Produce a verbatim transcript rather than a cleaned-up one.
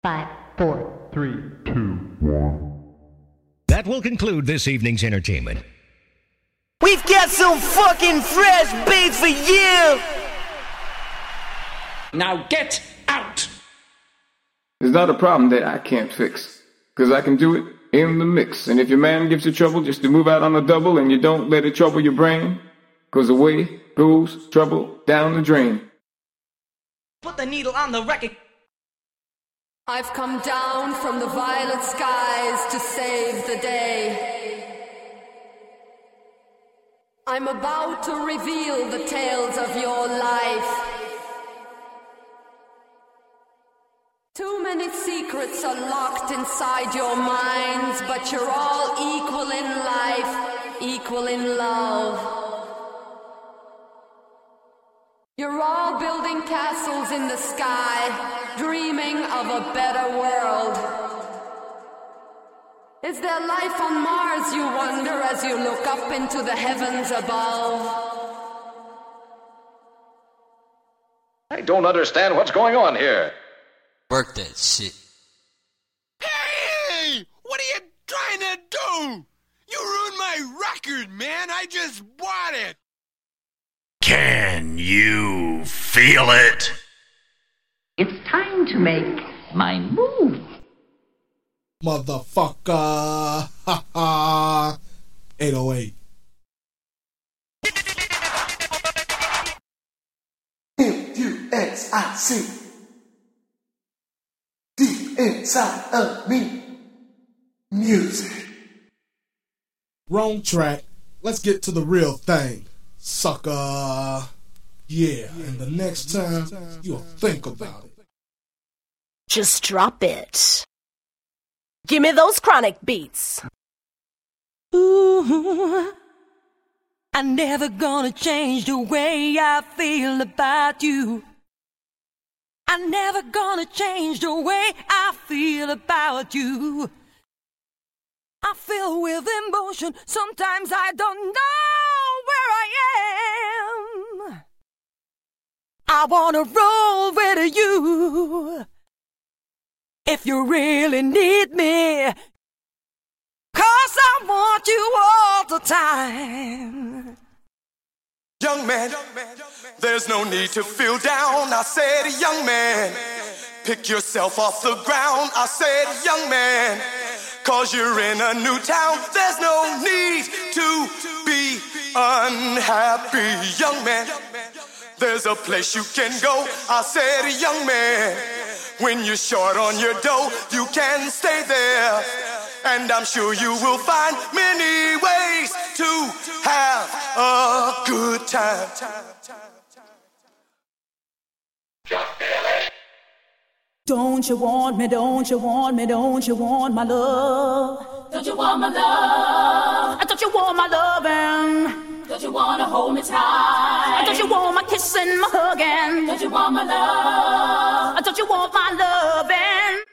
Five, four, three, two, one. That will conclude this evening's entertainment. We've got some fucking fresh beats for you! Now get out! It's not a problem that I can't fix, because I can do it in the mix. And if your man gives you trouble just to move out on a double and you don't let it trouble your brain, because away goes trouble down the drain. Put the needle on the record. I've come down from the violet skies to save the day. I'm about to reveal the tales of your life. Too many secrets are locked inside your minds, but you're all equal in life, equal in love. You're all building castles in the sky, dreaming of a better world. Is there life on Mars, you wonder, as you look up into the heavens above? I don't understand what's going on here. Work that shit. Hey! What are you trying to do? You ruined my record, man. I just bought it. Can you feel it? It's time to make my move. Motherfucker. Ha ha. eight oh eight. M U S I C. Deep inside of me. Music. Wrong track. Let's get to the real thing. Sucker. Yeah, and the next time you'll think about it. Just drop it. Give me those chronic beats. Ooh, I'm never gonna change the way I feel about you. I'm never gonna change the way I feel about you. I feel with emotion, sometimes I don't know where I am. I wanna roll with you. If you really need me, 'cause I want you all the time. Young man, there's no need to feel down. I said, young man, pick yourself off the ground. I said, young man, 'cause you're in a new town. There's no need to be unhappy. Young man, there's a place you can go. I said, young man, when you're short on your dough, you can stay there. And I'm sure you will find many ways to have a good time. Don't you want me, don't you want me, don't you want my love? Don't you want my love? Don't you want my loving? Don't you want to hold me tight? Don't you want my kissing, my hugging? Don't you want my love? Don't you want my loving?